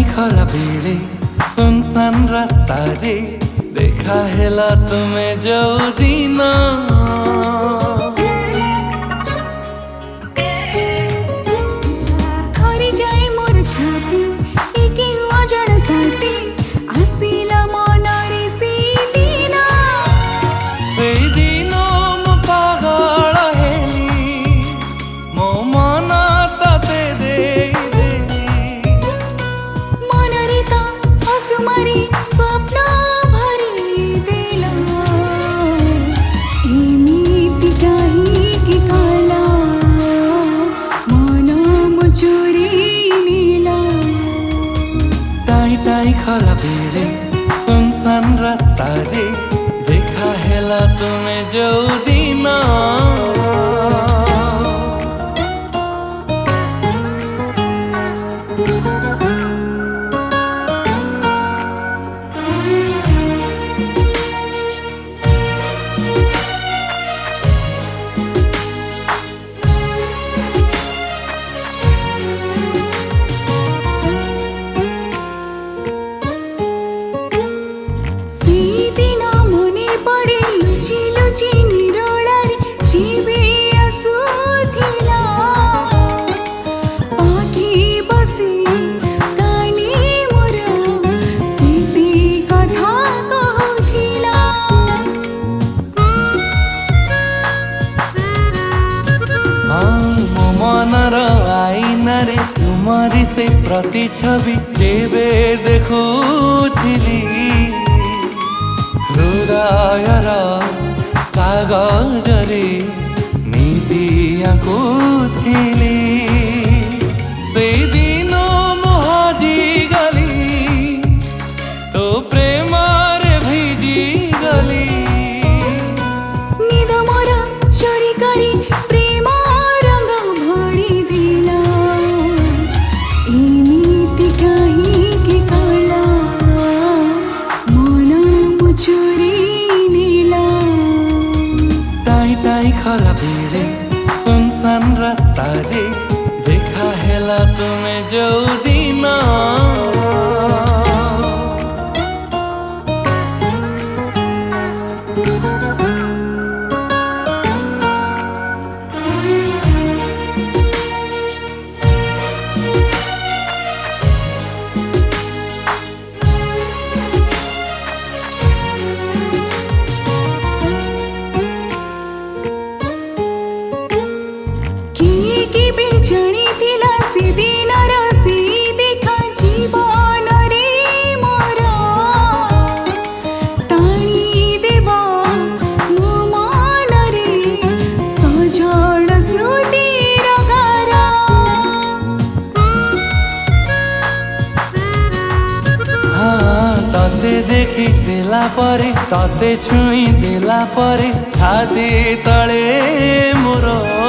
खरा बेले सुनसान रास्ता रे देखा हेला तुम्हें जो दिन थरी जाए मोर छाती एके अजाणताती आसिला मनरे से दिन मु पागल हेली मो मन तते देली मनरे त असुमारी स्वप्न भरी देला एमिति काहीँकी कला मन मो चोरी नीला टाई टाई खरा बेले सुनसान रास्ता रे देखा हेला तुम्हें जो दिन मनर आईना रे तुमरी से प्रति छवि केबे देखुथिली हृदयर कागजरे नीति आंकुथिली से दिन मु हजी गली तो प्रेम रे भिजी गली निद मोर चोरी करी प्रेम रंग भरी दिला एमिति काहीँकी कला मन मो चोरी नीला टाई टाई खरा बेले सुनसान रास्ता रे देखा हेला तुम्हें जो दिन जणी थिला से दिन रसी देखा जीवन रे मोरा टाणी देवा मो मन रे सजल स्मृति रगारा हाँ तते देखी देला परे तते छुई देला परे छाती तले मोर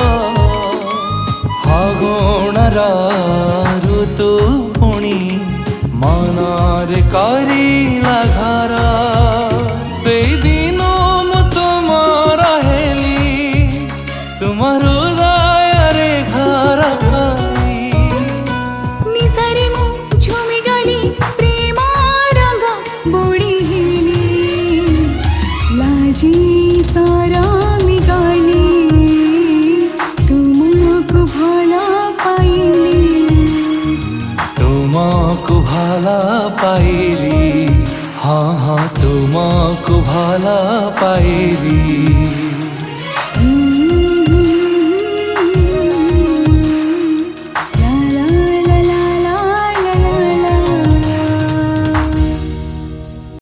फगुणर ऋतु पुणी मनरे करिला घर से दिन मु तुम रहेली तुम हृदय रे घर निसारे मु झुमी गली प्रेम रंग बोली हेली लाजी सरमी गली तुमको भला पाइली हाँ हाँ तुमको भला पाइली।